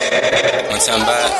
I'm talking about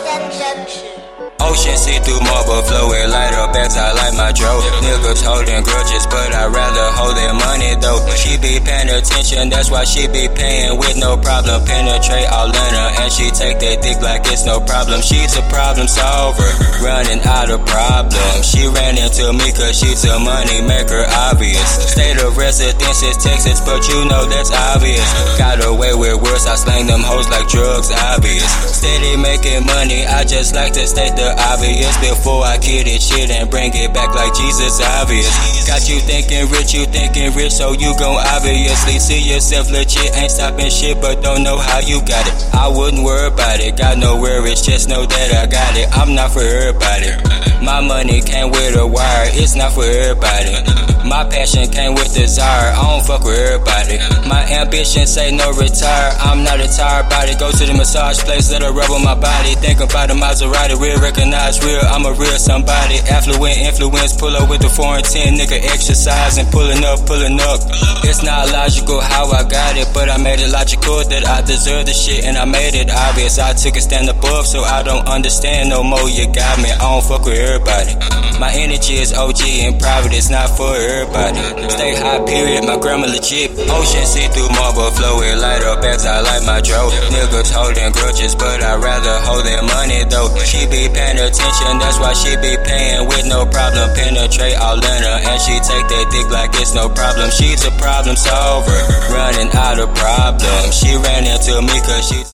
ocean see-through marble flowing light up as I like my dro. Niggas holding grudges, but I'd rather hold their money though. She be paying attention, that's why she be paying with no problem. Penetrate all in her, and she take that dick like it's no problem. She's a problem solver, running out of problems. She ran into me cause she's a money maker, obvious. State of residence is Texas, but you know that's obvious. Got away with words, I slang them hoes like drugs, obvious. Steady making money, I just like to state the obvious before I kill this shit and bring it back like Jesus, obvious. Got you thinking rich, so you gon' obviously see yourself legit. Ain't stopping shit, but don't know how you got it. I wouldn't worry about it, got no worries, just know that I got it. I'm not for everybody. My money came with a wire, it's not for everybody. My passion came with desire, I don't fuck with everybody. My ambition say no retire, I'm not a tired body. Go to the massage place, let her rub on my body. Think about a Maserati, real recognize real, I'm a real somebody. Affluent influence, pull up with the 410, nigga exercising, pulling up. It's not logical how I got it, but I made it logical that I deserve the shit, and I made it obvious. I took a stand above, so I don't understand no more. You got me, I don't fuck with everybody. My energy is OG and private, it's not for everybody. Stay high, period, my grandma legit. Ocean see-through marble flowing light up as I like my dro. Niggas holding grudges, but I'd rather hold their money though. She be paying attention, that's why she be paying with no problem. Penetrate all in her, and she take that dick like it's no problem. She's a problem solver, running out of problems. She ran into me cause she's